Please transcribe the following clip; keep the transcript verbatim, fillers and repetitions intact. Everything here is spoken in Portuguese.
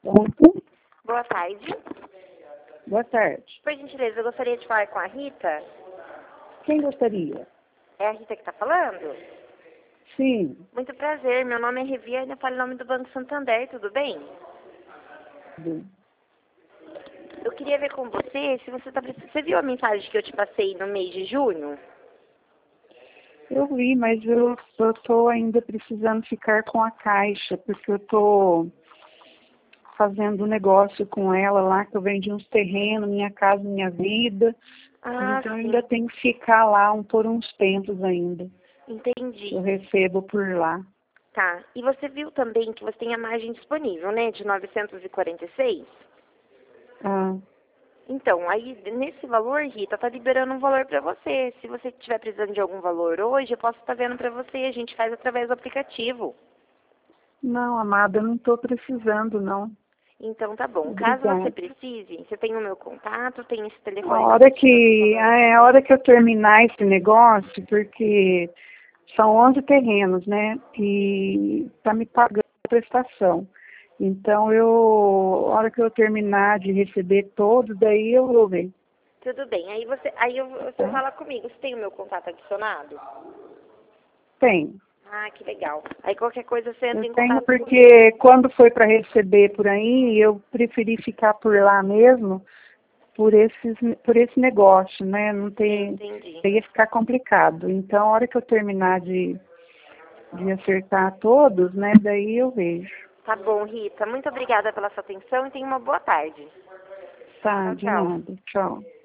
Pronto. Boa tarde. Boa tarde. Por gentileza, eu gostaria de falar com a Rita. Quem gostaria? É a Rita que está falando? Sim. Muito prazer, meu nome é Reviane, eu falo em nome do Banco Santander, tudo bem? Tudo. Eu queria ver com você se você está precisando. Você viu a mensagem que eu te passei no mês de junho? Eu vi, mas eu estou ainda precisando ficar com a Caixa, porque eu estou fazendo um negócio com ela lá, que eu vendi uns terrenos, Minha Casa Minha Vida. Ah, Então eu sim. ainda tenho que ficar lá um, por uns tempos ainda. Entendi. Eu recebo por lá. Tá. E você viu também que você tem a margem disponível, né? De novecentos e quarenta e seis? Ah, Então, aí nesse valor, Rita, tá liberando um valor para você. Se você estiver precisando de algum valor hoje, eu posso estar vendo para você. A gente faz através do aplicativo. não, amada, eu não estou precisando, não. Então tá bom. Caso você Obrigada. precise, você tem o meu contato, tem esse A telefone hora que eu tô que, falando. é a hora que eu terminar esse negócio, porque são onze terrenos, né? E tá me pagando a prestação. Então, eu, a hora que eu terminar de receber todos, daí eu vou ver. Tudo bem. Aí você, aí eu, você Tá? fala comigo. Você tem o meu contato adicionado? Tenho. Ah, que legal. Aí qualquer coisa você entra Eu em tenho contato comigo. porque quando foi para receber por aí, eu preferi ficar por lá mesmo, por, esses, por esse negócio, né? Não tem, Entendi. ia ficar complicado. Então, a hora que eu terminar de, de acertar todos, né? Daí eu vejo. Tá bom, Rita. Muito obrigada pela sua atenção e tenha uma boa tarde. Tá, Tchau, de tchau. nada. Tchau.